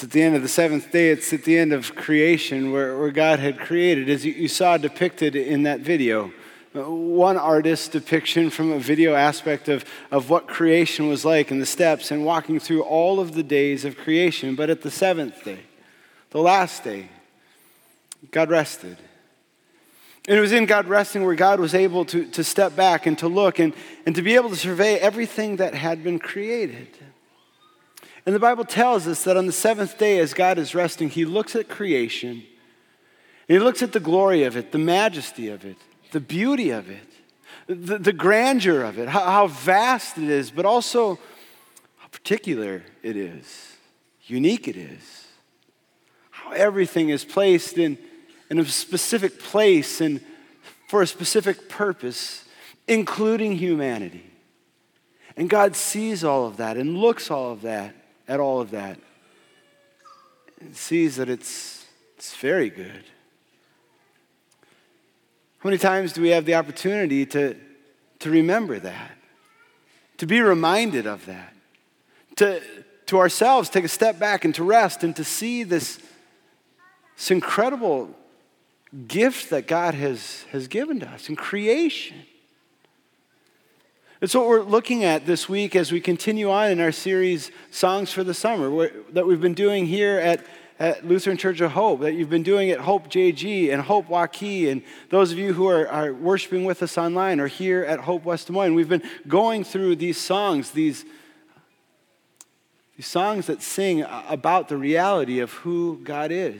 It's at the end of the seventh day. It's at the end of creation where God had created, as you saw depicted in that video. One artist's depiction from a video aspect of what creation was like and the steps and walking through all of the days of creation. But at the seventh day, the last day, God rested. And it was in God resting where God was able to step back and to look and to be able to survey everything that had been created. And the Bible tells us that on the seventh day, as God is resting, he looks at creation, and he looks at the glory of it, the majesty of it, the beauty of it, the grandeur of it, how vast it is, but also how particular it is, unique it is, how everything is placed in a specific place and for a specific purpose, including humanity. And God sees all of that and looks at all of that, and sees that it's very good. How many times do we have the opportunity to remember that, to be reminded of that, to ourselves take a step back and to rest and to see this incredible gift that God has given to us in creation? It's what we're looking at this week as we continue on in our series, Songs for the Summer, that we've been doing here at Lutheran Church of Hope, that you've been doing at Hope JG and Hope Waukee, and those of you who are worshiping with us online or here at Hope West Des Moines. We've been going through these songs, these songs that sing about the reality of who God is.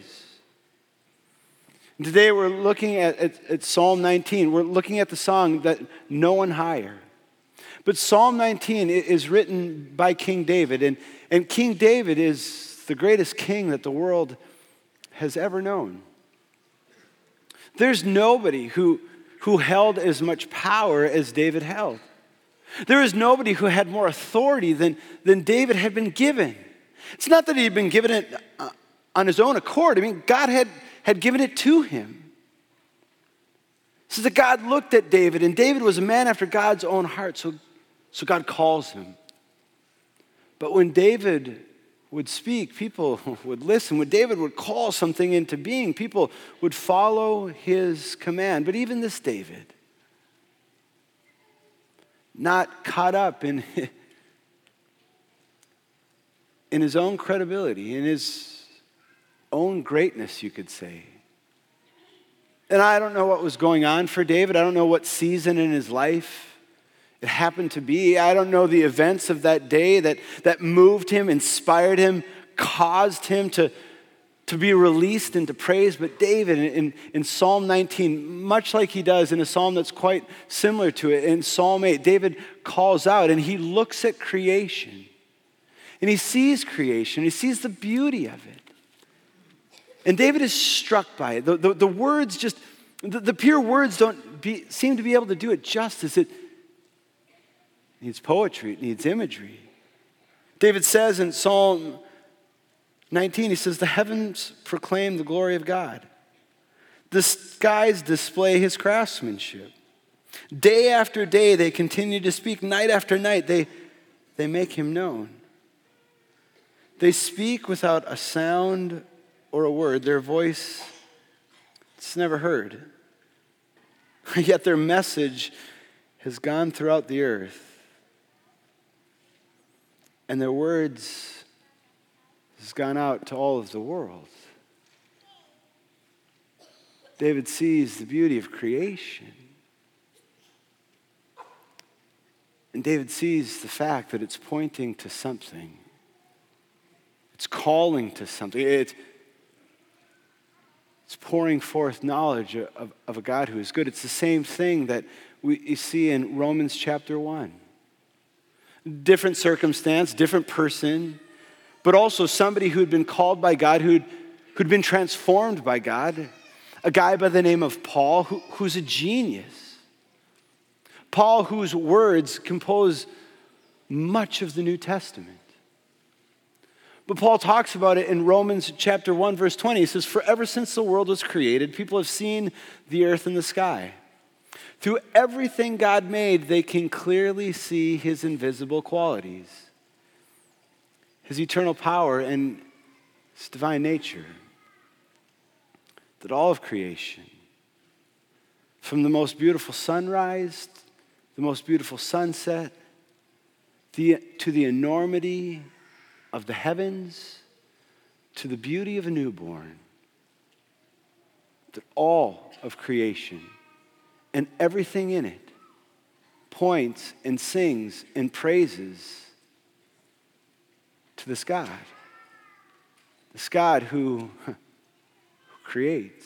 And today we're looking at Psalm 19. We're looking at the song that No One Higher. But Psalm 19 is written by King David, and King David is the greatest king that the world has ever known. There's nobody who held as much power as David held. There is nobody who had more authority than David had been given. It's not that he had been given it on his own accord. I mean, God had given it to him. It says that God looked at David, and David was a man after God's own heart, so God calls him. But when David would speak, people would listen. When David would call something into being, people would follow his command. But even this David, not caught up in his own credibility, in his own greatness, you could say. And I don't know what was going on for David. I don't know what season in his life it happened to be. I don't know the events of that day that moved him, inspired him, caused him to be released into praise. But David in Psalm 19, much like he does in a psalm that's quite similar to it, in Psalm 8, David calls out and he looks at creation. And he sees creation. He sees the beauty of it. And David is struck by it. The words just, the pure words don't seem to be able to do it justice. It needs poetry, it needs imagery. David says in Psalm 19, he says, the heavens proclaim the glory of God. The skies display his craftsmanship. Day after day they continue to speak. Night after night they make him known. They speak without a sound or a word. Their voice, it's never heard. Yet their message has gone throughout the earth. And their words has gone out to all of the world. David sees the beauty of creation. And David sees the fact that it's pointing to something. It's calling to something. It's pouring forth knowledge of a God who is good. It's the same thing that we see in Romans chapter 1. Different circumstance, different person, but also somebody who had been called by God, who'd been transformed by God. A guy by the name of Paul, who's a genius. Paul, whose words compose much of the New Testament. But Paul talks about it in Romans chapter 1, verse 20. He says, for ever since the world was created, people have seen the earth and the sky. Through everything God made, they can clearly see his invisible qualities, his eternal power and His divine nature, that all of creation, from the most beautiful sunrise, the most beautiful sunset, to the enormity of the heavens, to the beauty of a newborn, that all of creation and everything in it points and sings and praises to this God who creates.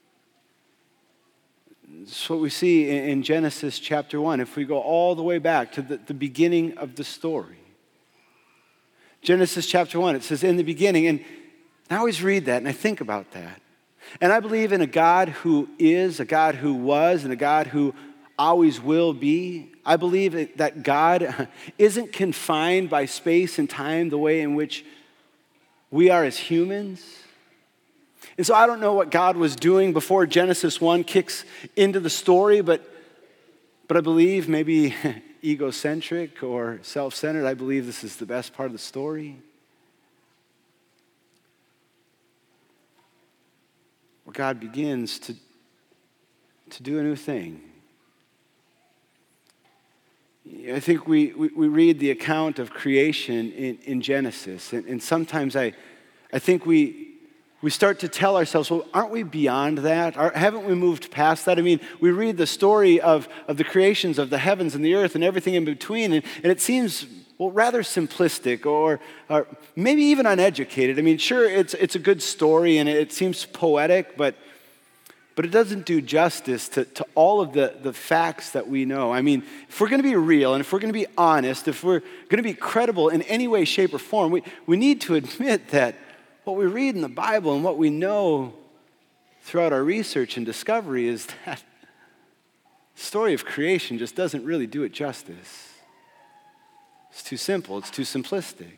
It's what we see in Genesis chapter 1. If we go all the way back to the beginning of the story. Genesis chapter 1, it says, in the beginning. And I always read that and I think about that. And I believe in a God who is, a God who was, and a God who always will be. I believe that God isn't confined by space and time the way in which we are as humans. And so I don't know what God was doing before Genesis 1 kicks into the story, but I believe maybe egocentric or self-centered, I believe this is the best part of the story. Where God begins to do a new thing. I think we read the account of creation in Genesis, and sometimes I think we start to tell ourselves, well, aren't we beyond that? Haven't we moved past that? I mean, we read the story of the creations of the heavens and the earth and everything in between, and it seems, well, rather simplistic or maybe even uneducated. I mean, sure, it's a good story and it seems poetic, but it doesn't do justice to all of the facts that we know. I mean, if we're going to be real and if we're going to be honest, if we're going to be credible in any way, shape, or form, we need to admit that what we read in the Bible and what we know throughout our research and discovery is that the story of creation just doesn't really do it justice. It's too simple. It's too simplistic.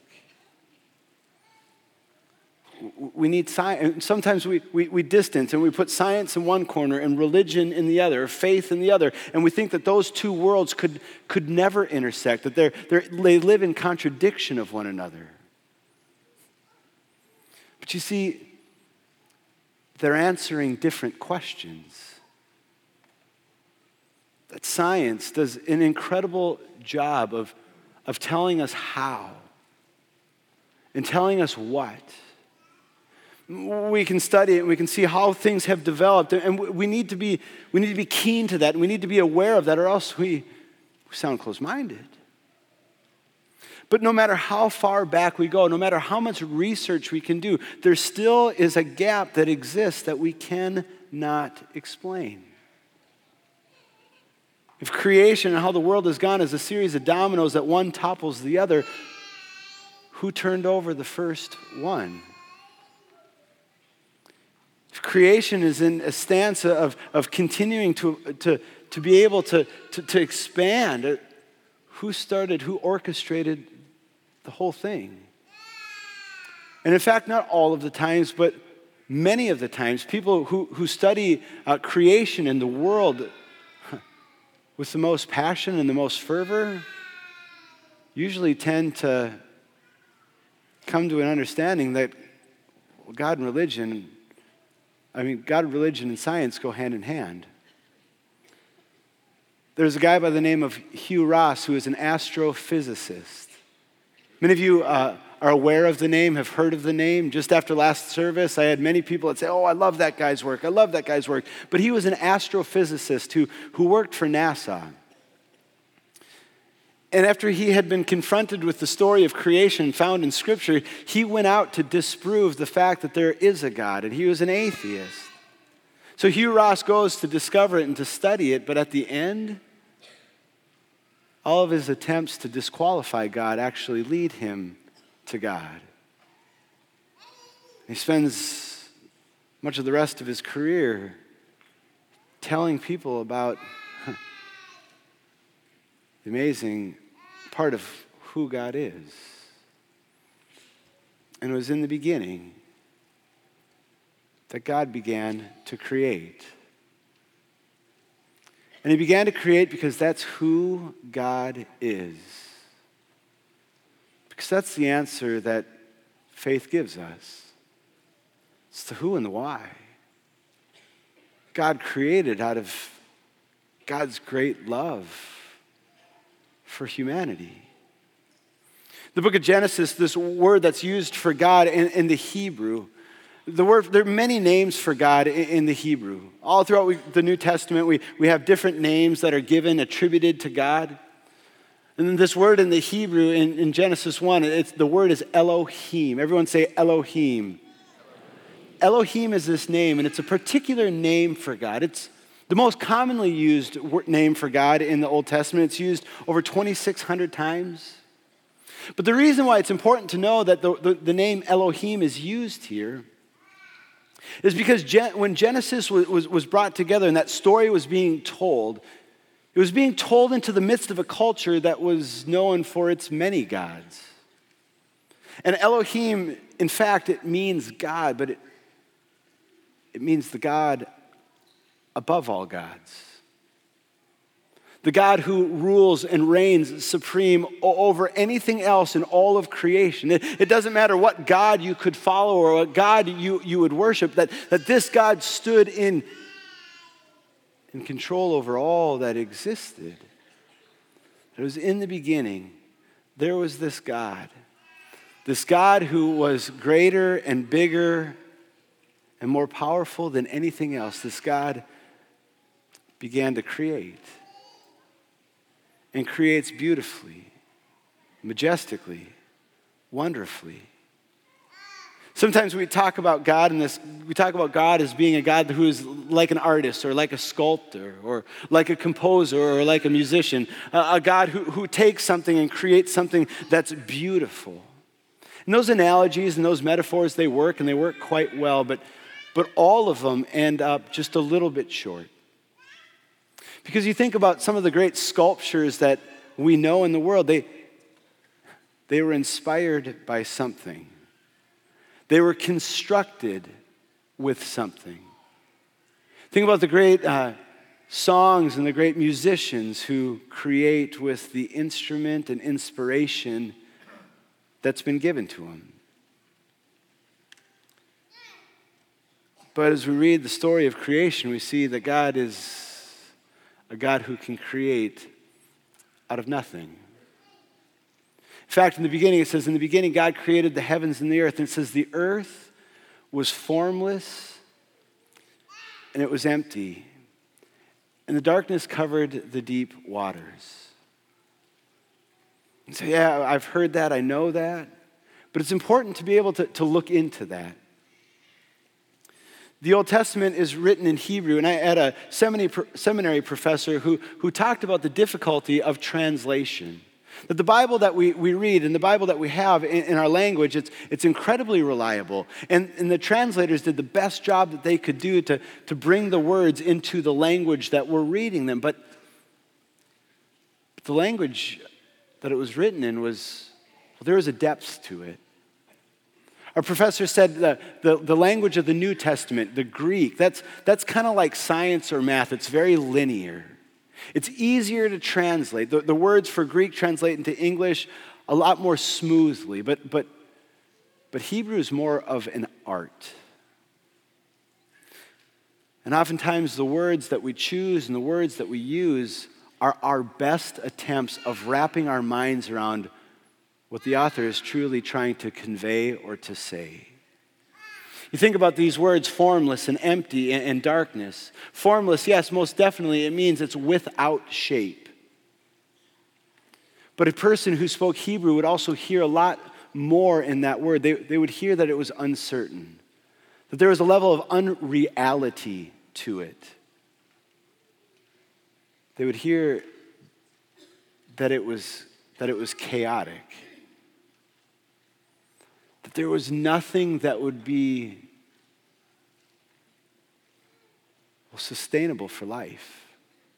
We need science. Sometimes we distance and we put science in one corner and religion in the other, faith in the other, and we think that those two worlds could never intersect, that they live in contradiction of one another. But you see, they're answering different questions. That science does an incredible job of telling us how and telling us what. We can study it and we can see how things have developed, and we need to be keen to that, and we need to be aware of that, or else we sound closed-minded. But no matter how far back we go, no matter how much research we can do, there still is a gap that exists that we cannot explain. If creation and how the world has gone is a series of dominoes that one topples the other, who turned over the first one? If creation is in a stance of continuing to be able to expand, who orchestrated the whole thing? And in fact, not all of the times, but many of the times, people who study creation and the world with the most passion and the most fervor usually tend to come to an understanding that God and religion and science go hand in hand. There's a guy by the name of Hugh Ross who is an astrophysicist. Many of you are aware of the name, have heard of the name. Just after last service, I had many people that say, oh, I love that guy's work. I love that guy's work. But he was an astrophysicist who worked for NASA. And after he had been confronted with the story of creation found in Scripture, he went out to disprove the fact that there is a God, and he was an atheist. So Hugh Ross goes to discover it and to study it, but at the end, all of his attempts to disqualify God actually lead him to God. He spends much of the rest of his career telling people about the amazing part of who God is. And it was in the beginning that God began to create. And he began to create because that's who God is. Because that's the answer that faith gives us. It's the who and the why. God created out of God's great love for humanity. The book of Genesis, this word that's used for God in the Hebrew, there are many names for God in the Hebrew. All throughout the New Testament, we have different names that are given, attributed to God. And then this word in the Hebrew in Genesis 1, the word is Elohim. Everyone say Elohim. Elohim is this name, and it's a particular name for God. It's the most commonly used name for God in the Old Testament. It's used over 2,600 times. But the reason why it's important to know that the name Elohim is used here is because when Genesis was brought together and that story was being told, it was being told into the midst of a culture that was known for its many gods. And Elohim, in fact, it means God, but it means the God above all gods. The God who rules and reigns supreme over anything else in all of creation. It doesn't matter what God you could follow or what God you would worship, that this God stood in control over all that existed. It was in the beginning, there was this God who was greater and bigger and more powerful than anything else. This God began to create. And creates beautifully, majestically, wonderfully. Sometimes we talk about God as being a God who is like an artist or like a sculptor or like a composer or like a musician, a God who takes something and creates something that's beautiful. And those analogies and those metaphors, they work and they work quite well, but all of them end up just a little bit short. Because you think about some of the great sculptures that we know in the world, they were inspired by something. They were constructed with something. Think about the great songs and the great musicians who create with the instrument and inspiration that's been given to them. But as we read the story of creation, we see that God is a God who can create out of nothing. In fact, in the beginning, it says, in the beginning, God created the heavens and the earth. And it says, the earth was formless and it was empty. And the darkness covered the deep waters. And so, yeah, I've heard that, I know that. But it's important to be able to look into that. The Old Testament is written in Hebrew, and I had a seminary professor who talked about the difficulty of translation. That the Bible that we read and the Bible that we have in our language, it's incredibly reliable. And the translators did the best job that they could do to bring the words into the language that we're reading them. But the language that it was written in there was a depth to it. Our professor said the language of the New Testament, the Greek, that's kind of like science or math. It's very linear. It's easier to translate. The words for Greek translate into English a lot more smoothly, but Hebrew is more of an art. And oftentimes the words that we choose and the words that we use are our best attempts of wrapping our minds around what the author is truly trying to convey or to say. You think about these words, formless and empty and darkness. Formless, yes, most definitely, it means it's without shape. But a person who spoke Hebrew would also hear a lot more in that word. They would hear that it was uncertain, that there was a level of unreality to it. They would hear that it was chaotic. That there was nothing that would be sustainable for life.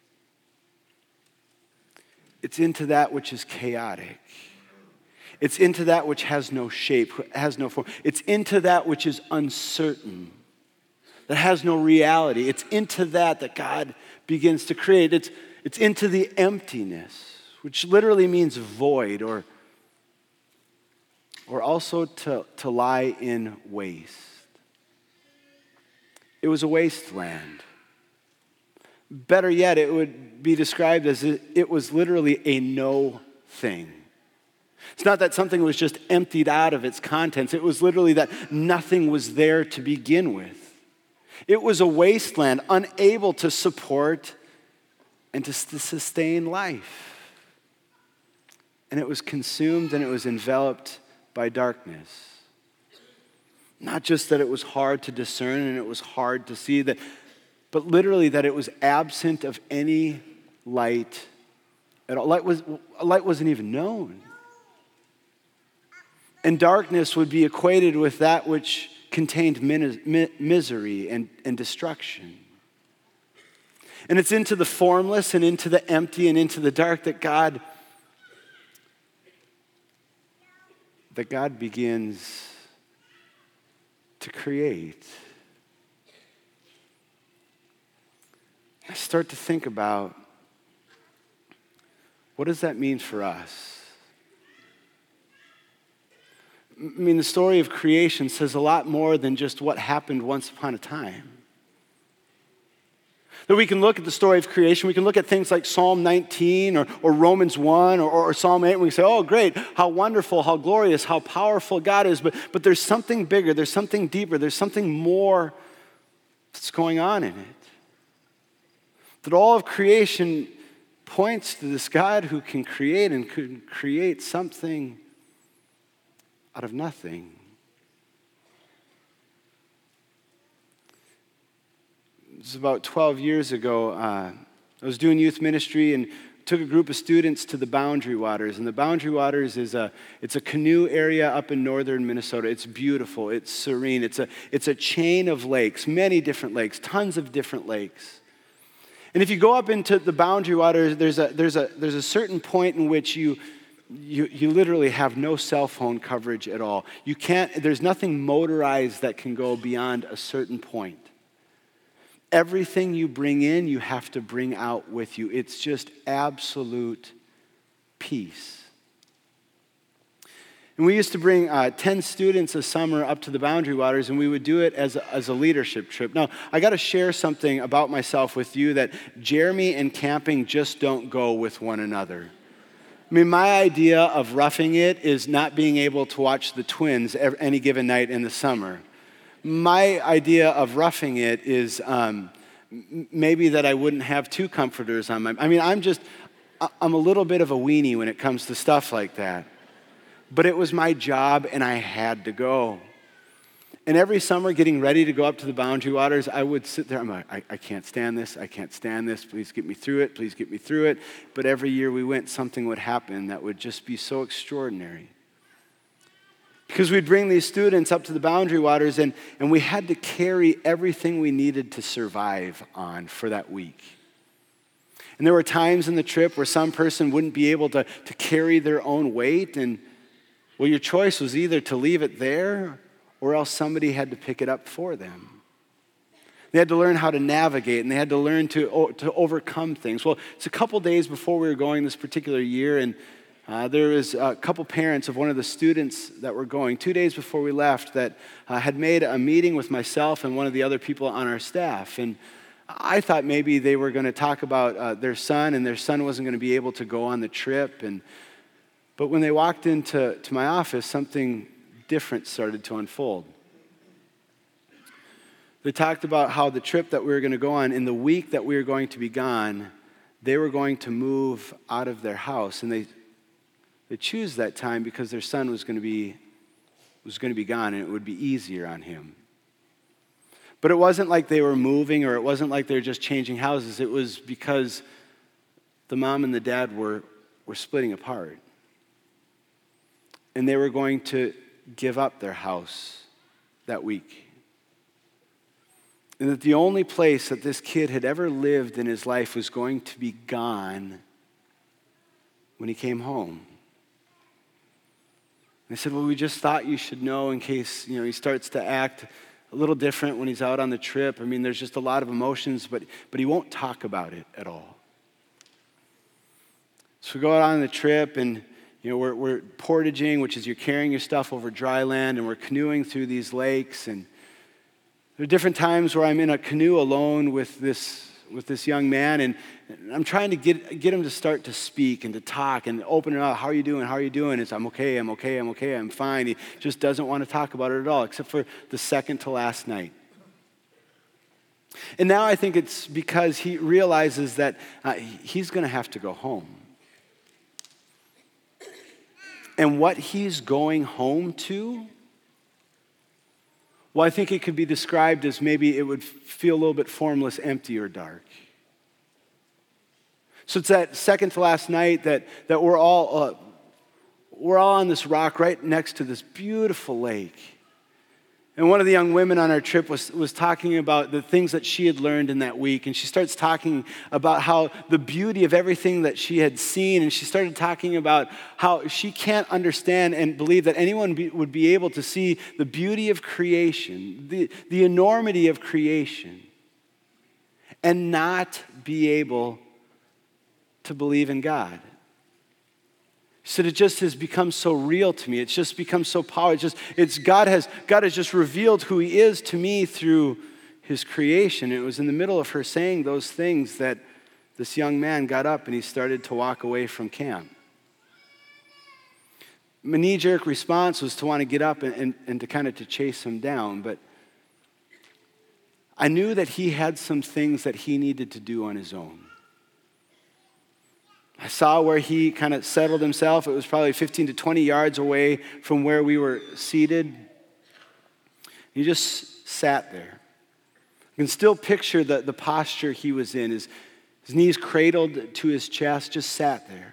It's into that which is chaotic. It's into that which has no shape, has no form. It's into that which is uncertain, that has no reality. It's into that God begins to create. It's into the emptiness, which literally means void or also to lie in waste. It was a wasteland. Better yet, it would be described as it was literally a no thing. It's not that something was just emptied out of its contents. It was literally that nothing was there to begin with. It was a wasteland, unable to support and to sustain life. And it was consumed and it was enveloped by darkness. Not just that it was hard to discern and it was hard to see, but literally that it was absent of any light at all. Light wasn't even known. And darkness would be equated with that which contained misery and destruction. And it's into the formless and into the empty and into the dark that God begins to create. I start to think about, what does that mean for us? I mean, the story of creation says a lot more than just what happened once upon a time. That we can look at the story of creation, we can look at things like Psalm 19 or Romans 1 or Psalm 8, and we can say, oh, great, how wonderful, how glorious, how powerful God is. But there's something bigger, there's something deeper, there's something more that's going on in it. That all of creation points to this God who can create and can create something out of nothing. It was about 12 years ago. I was doing youth ministry and took a group of students to the Boundary Waters. And the Boundary Waters it's a canoe area up in northern Minnesota. It's beautiful. It's serene. It's a chain of lakes, many different lakes, tons of different lakes. And if you go up into the Boundary Waters, there's a certain point in which you literally have no cell phone coverage at all. There's nothing motorized that can go beyond a certain point. Everything you bring in, you have to bring out with you. It's just absolute peace. And we used to bring 10 students a summer up to the Boundary Waters, and we would do it as a leadership trip. Now, I got to share something about myself with you, that Jeremy and camping just don't go with one another. I mean, my idea of roughing it is not being able to watch the Twins any given night in the summer. My idea of roughing it is maybe that I wouldn't have two comforters on I'm a little bit of a weenie when it comes to stuff like that. But it was my job and I had to go. And every summer getting ready to go up to the Boundary Waters, I would sit there, I'm like, I can't stand this, please get me through it, But every year we went, something would happen that would just be so extraordinary. Because we'd bring these students up to the Boundary Waters and we had to carry everything we needed to survive on for that week. And there were times in the trip where some person wouldn't be able to carry their own weight, and well, your choice was either to leave it there or else somebody had to pick it up for them. They had to learn how to navigate, and they had to learn to overcome things. Well, it's a couple days before we were going this particular year, and there was a couple parents of one of the students that were going 2 days before we left that had made a meeting with myself and one of the other people on our staff. And I thought maybe they were going to talk about their son, and their son wasn't going to be able to go on the trip. But when they walked into my office, something different started to unfold. They talked about how the trip that we were going to go on, in the week that we were going to be gone, they were going to move out of their house. And they choose that time because their son was going to be gone, and it would be easier on him. But it wasn't like they were moving, or it wasn't like they were just changing houses. It was because the mom and the dad were splitting apart. And they were going to give up their house that week. And that the only place that this kid had ever lived in his life was going to be gone when he came home. And they said, well, we just thought you should know in case, he starts to act a little different when he's out on the trip. I mean, there's just a lot of emotions, but he won't talk about it at all. So we go out on the trip, and we're portaging, which is you're carrying your stuff over dry land, and we're canoeing through these lakes. And There are different times where I'm in a canoe alone with this young man, and I'm trying to get him to start to speak and to talk and open it up. How are you doing? How are you doing? It's, I'm okay, I'm fine. He just doesn't want to talk about it at all, except for the second to last night. And now I think it's because he realizes that he's going to have to go home. And what he's going home to, well, I think it could be described as maybe it would feel a little bit formless, empty, or dark. So it's that second to last night that we're all on this rock right next to this beautiful lake. And one of the young women on our trip was talking about the things that she had learned in that week. And she starts talking about how the beauty of everything that she had seen. And she started talking about how she can't understand and believe that anyone would be able to see the beauty of creation, the enormity of creation, and not be able to believe in God. She said, it just has become so real to me. It's just become so powerful. God has just revealed who he is to me through his creation. It was in the middle of her saying those things that this young man got up and he started to walk away from camp. My knee-jerk response was to want to get up and to kind of to chase him down, but I knew that he had some things that he needed to do on his own. I saw where he kind of settled himself. It was probably 15 to 20 yards away from where we were seated. He just sat there. I can still picture the posture he was in. His knees cradled to his chest, just sat there.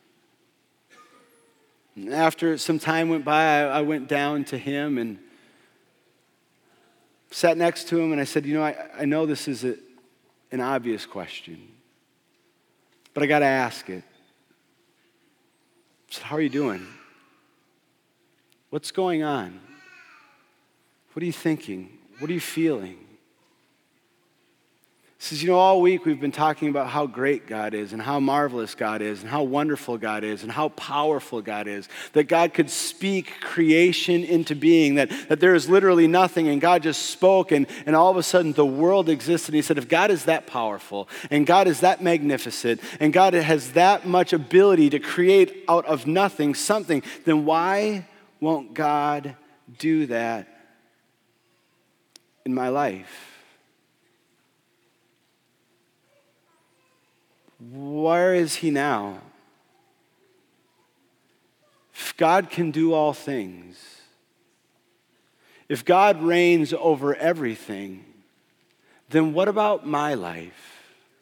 And after some time went by, I went down to him and sat next to him, and I said, I know this is an obvious question, but I got to ask it. I said, how are you doing? What's going on? What are you thinking? What are you feeling? He says, all week we've been talking about how great God is and how marvelous God is and how wonderful God is and how powerful God is, that God could speak creation into being, that there is literally nothing, and God just spoke, and all of a sudden the world existed. And he said, if God is that powerful and God is that magnificent and God has that much ability to create out of nothing something, then why won't God do that in my life? Where is he now? If God can do all things, if God reigns over everything, then what about my life?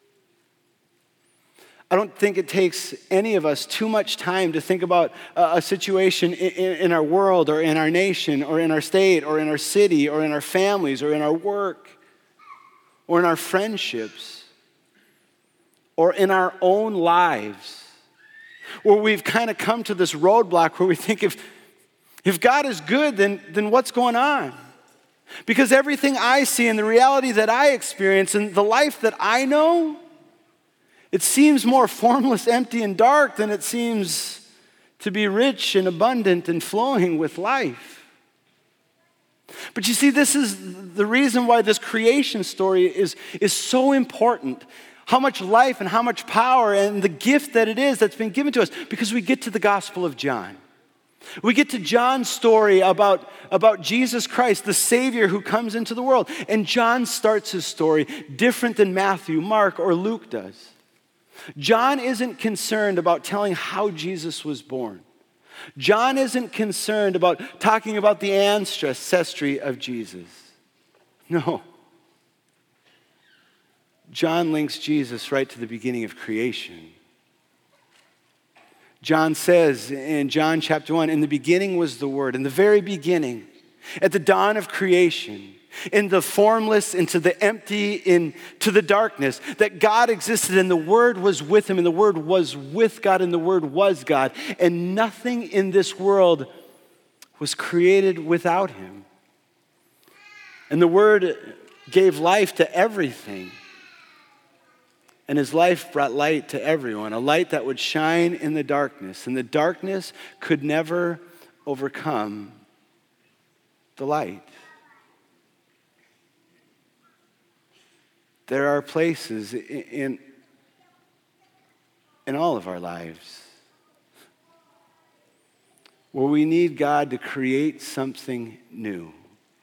I don't think it takes any of us too much time to think about a situation in our world or in our nation or in our state or in our city or in our families or in our work or in our friendships, or in our own lives, where we've kind of come to this roadblock where we think if God is good, then what's going on? Because everything I see and the reality that I experience and the life that I know, it seems more formless, empty, and dark than it seems to be rich and abundant and flowing with life. But you see, this is the reason why this creation story is so important. How much life and how much power and the gift that it is that's been given to us, because we get to the Gospel of John. We get to John's story about Jesus Christ, the Savior who comes into the world. And John starts his story different than Matthew, Mark, or Luke does. John isn't concerned about telling how Jesus was born. John isn't concerned about talking about the ancestry of Jesus. No. John links Jesus right to the beginning of creation. John says in John chapter 1, in the beginning was the Word, in the very beginning, at the dawn of creation, in the formless, into the empty, into the darkness, that God existed and the Word was with him and the Word was with God and the Word was God. And nothing in this world was created without him. And the Word gave life to everything. And his life brought light to everyone, a light that would shine in the darkness. And the darkness could never overcome the light. There are places in all of our lives where we need God to create something new.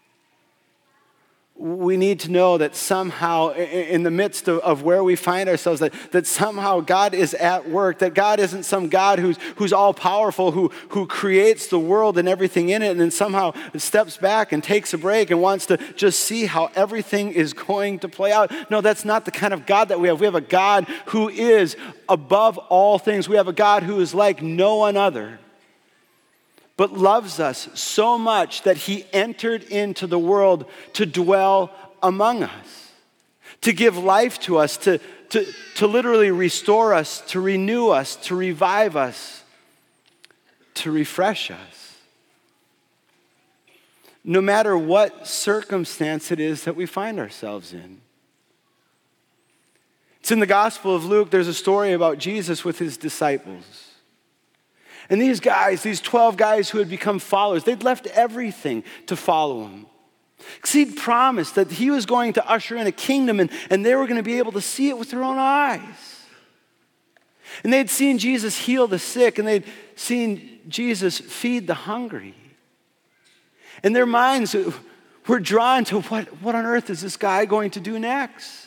We need to know that somehow in the midst of where we find ourselves, that somehow God is at work, that God isn't some God who's all powerful, who creates the world and everything in it and then somehow steps back and takes a break and wants to just see how everything is going to play out. No, that's not the kind of God that we have. We have a God who is above all things. We have a God who is like no one other, but loves us so much that he entered into the world to dwell among us, to give life to us, to literally restore us, to renew us, to revive us, to refresh us. No matter what circumstance it is that we find ourselves in. It's in the Gospel of Luke, there's a story about Jesus with his disciples. And these guys, these 12 guys who had become followers, they'd left everything to follow him. Because he'd promised that he was going to usher in a kingdom and they were going to be able to see it with their own eyes. And they'd seen Jesus heal the sick and they'd seen Jesus feed the hungry. And their minds were drawn to what on earth is this guy going to do next?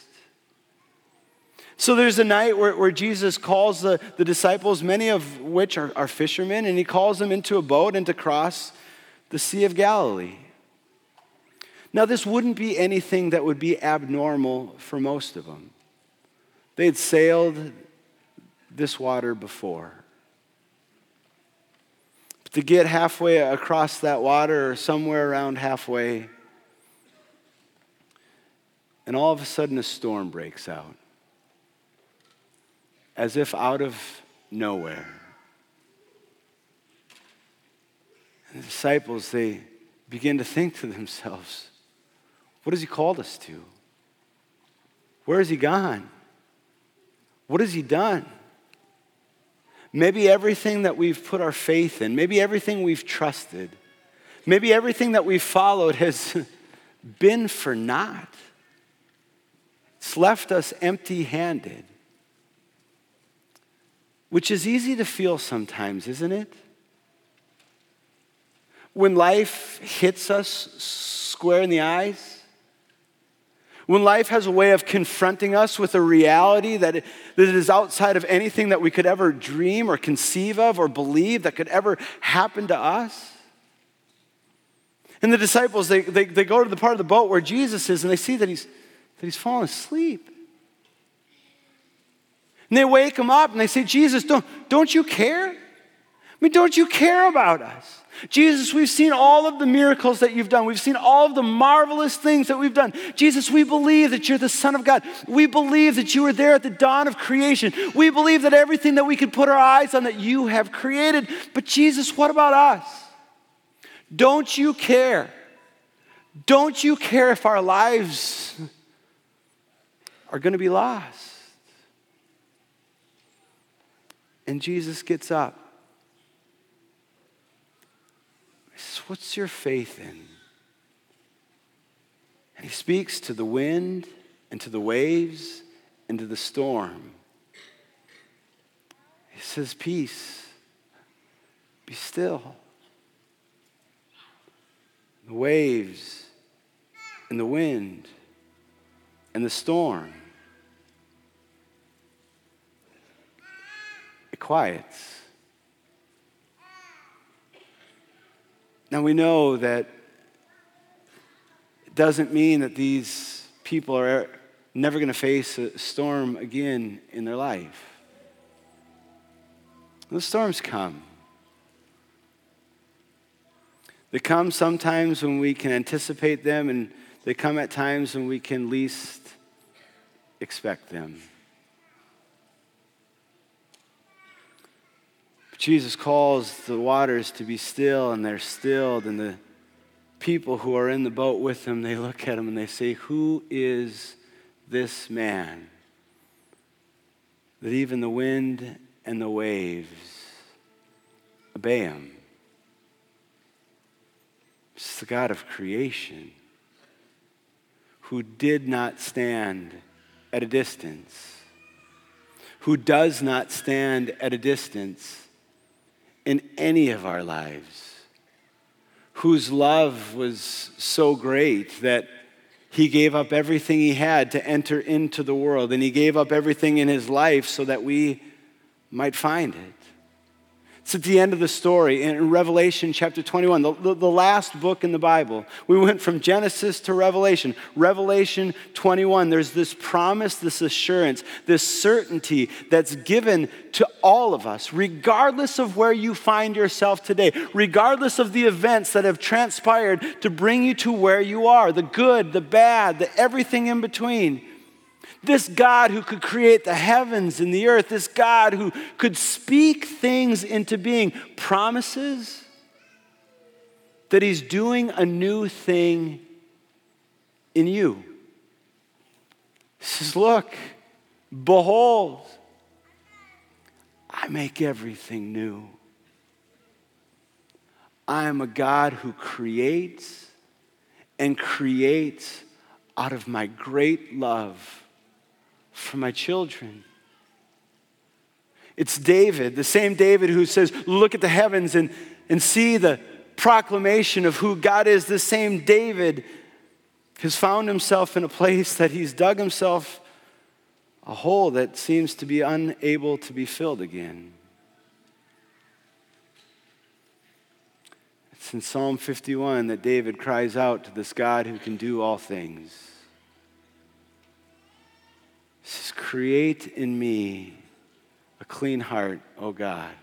So there's a night where Jesus calls the disciples, many of which are fishermen, and he calls them into a boat and to cross the Sea of Galilee. Now, this wouldn't be anything that would be abnormal for most of them. They had sailed this water before. But to get halfway across that water, or somewhere around halfway, and all of a sudden a storm breaks out. As if out of nowhere. And the disciples, they begin to think to themselves, what has he called us to? Where has he gone? What has he done? Maybe everything that we've put our faith in, maybe everything we've trusted, maybe everything that we've followed has been for naught. It's left us empty-handed. Which is easy to feel sometimes, isn't it? When life hits us square in the eyes, when life has a way of confronting us with a reality that is outside of anything that we could ever dream or conceive of or believe that could ever happen to us. And the disciples, they go to the part of the boat where Jesus is and they see that he's fallen asleep. And they wake him up and they say, Jesus, don't you care? I mean, don't you care about us? Jesus, we've seen all of the miracles that you've done. We've seen all of the marvelous things that we've done. Jesus, we believe that you're the Son of God. We believe that you were there at the dawn of creation. We believe that everything that we could put our eyes on that you have created. But Jesus, what about us? Don't you care? Don't you care if our lives are going to be lost? And Jesus gets up. He says, what's your faith in? And he speaks to the wind and to the waves and to the storm. He says, peace, be still. The waves and the wind and the storm. Quiets. Now we know that it doesn't mean that these people are never going to face a storm again in their life. The storms come. They come sometimes when we can anticipate them, and they come at times when we can least expect them. Jesus calls the waters to be still, and they're stilled, and the people who are in the boat with him, they look at him and they say, who is this man that even the wind and the waves obey him? It's the God of creation who did not stand at a distance, who does not stand at a distance in any of our lives, whose love was so great that he gave up everything he had to enter into the world, and he gave up everything in his life so that we might find it. It's at the end of the story in Revelation chapter 21, the last book in the Bible. We went from Genesis to Revelation. Revelation 21, there's this promise, this assurance, this certainty that's given to all of us, regardless of where you find yourself today, regardless of the events that have transpired to bring you to where you are, the good, the bad, the everything in between. This God who could create the heavens and the earth, this God who could speak things into being, promises that he's doing a new thing in you. He says, look, behold, I make everything new. I am a God who creates and creates out of my great love for my children. It's David, the same David who says, look at the heavens and see the proclamation of who God is. The same David has found himself in a place that he's dug himself a hole that seems to be unable to be filled again. It's in Psalm 51 that David cries out to this God who can do all things. He says, create in me a clean heart, O God.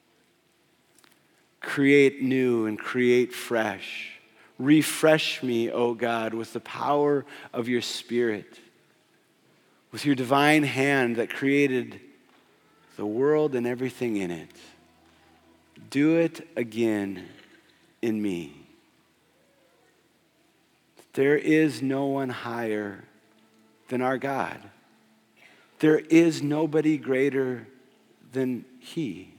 Create new and create fresh. Refresh me, O God, with the power of your Spirit, with your divine hand that created the world and everything in it. Do it again in me. There is no one higher than our God. There is nobody greater than he.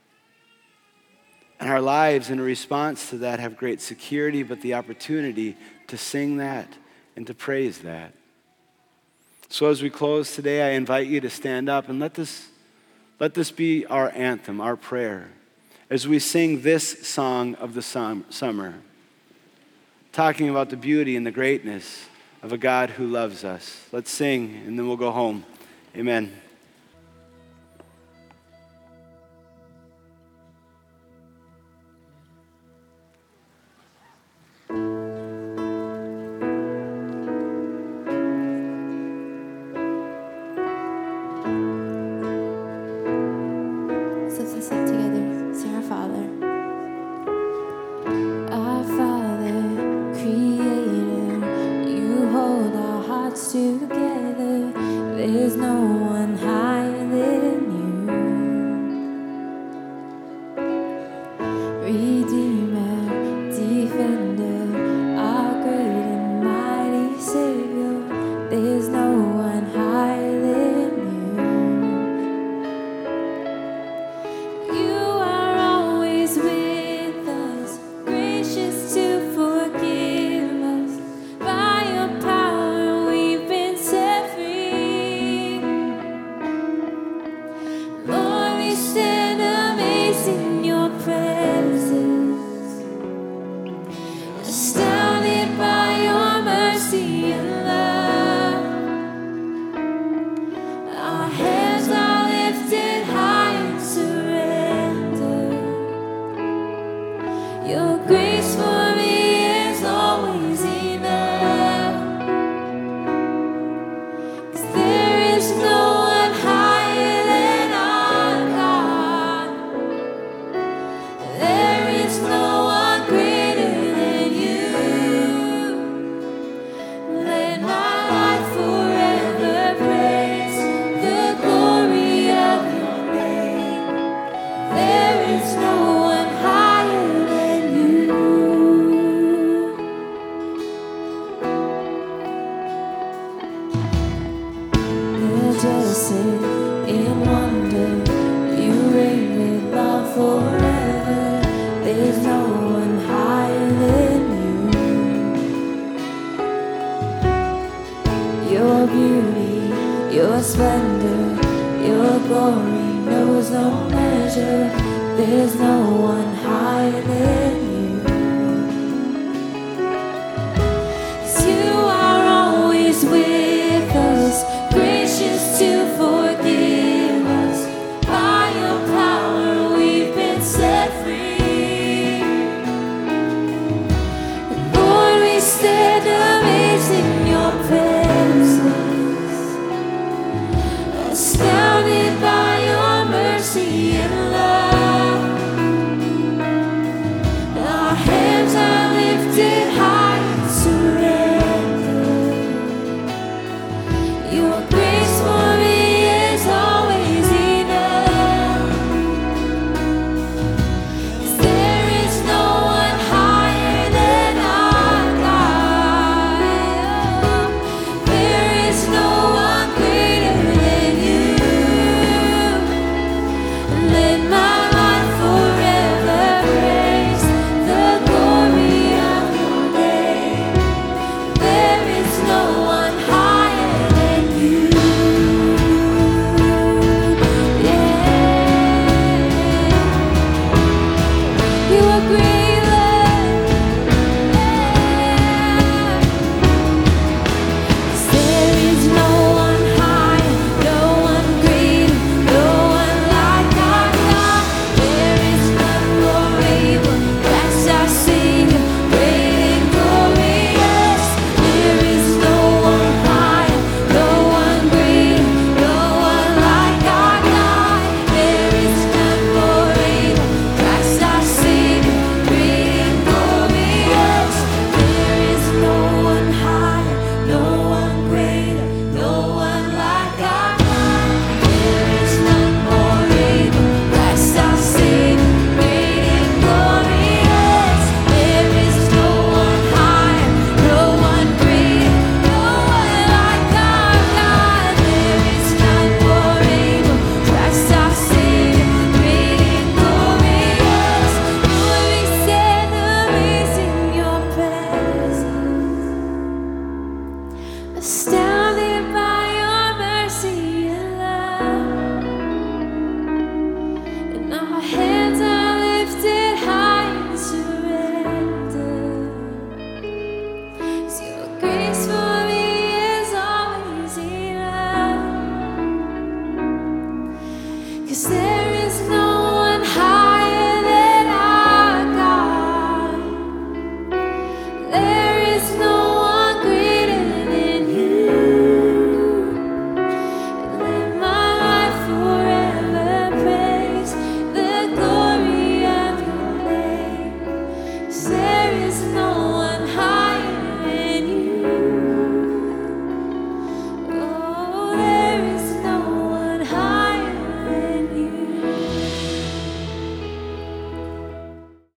And our lives in response to that have great security, but the opportunity to sing that and to praise that. So as we close today, I invite you to stand up and let this be our anthem, our prayer, as we sing this song of the summer, talking about the beauty and the greatness of a God who loves us. Let's sing, and then we'll go home. Amen. So let's sing together. Sing our Father. Our Father, Creator, you hold our hearts together. There's no one higher than you. Redeemer, defender, our great and mighty Savior. There's no one higher than you. You are always with us, gracious to forgive us. By your power we've been set free. Lord, we stand amazed in your presence, astounded by your mercy and love. Our hands are lifted high in surrender. Your grace for me is always enough. 'Cause there is no one higher than our God. There is no one greater than you. Let my life forever praise the glory of your name. There is no one higher than you. Majestic in wonder, you reign with love forever. There's no one higher than you. Your beauty Your splendor, your glory knows no measure. There's no one higher than you. 'Cause you are always with us, gracious to forgive us. By your power we've been set free. And Lord, we stand amazed in your presence, astounded by your mercy and love. Our hands are lifted high in surrender. Your grace for me is always enough. 'Cause there is no one higher than our God. There is no one greater than you. Let my life forever praise the glory of your name. There is no one higher than you. Yeah. You are great, Lord. Yeah. 'Cause there is no one higher, no one greater, no one like our God. There is none more able. That's our Savior, great and glorious. There is no one higher, no one greater, no one like our God. There is none more able. That's our Savior, great and glorious. There is no one higher, no one greater, no one like our God. There is none more able. That's our Savior, great and glorious. There is no one higher, no one greater, no one like our God. There is none more able. That's our Savior, great and glorious. Lord, we stand amazed in your presence, astounded